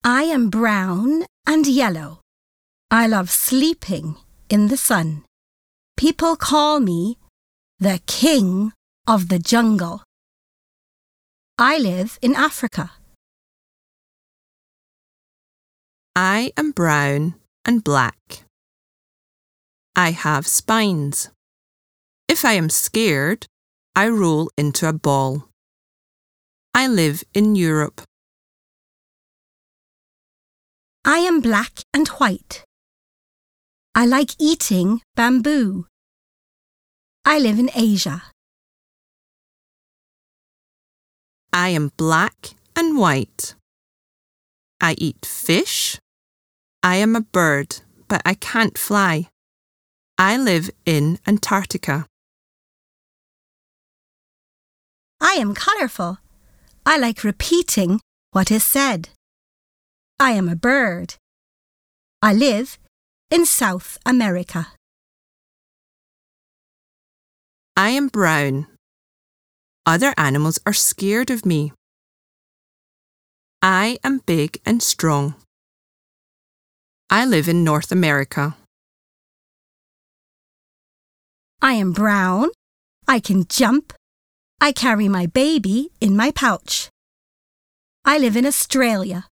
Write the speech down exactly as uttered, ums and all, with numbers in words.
I am brown and yellow. I love sleeping in the sun. People call me the king of the jungle. I live in Africa. I am brown and black. I have spines. If I am scared, I roll into a ball. I live in Europe. I am black and white. I like eating bamboo. I live in Asia. I am black and white. I eat fish. I am a bird, but I can't fly. I live in Antarctica. I am colourful. I like repeating what is said. I am a bird. I live in South America. I am brown. Other animals are scared of me. I am big and strong. I live in North America. I am brown. I can jump. I carry my baby in my pouch. I live in Australia.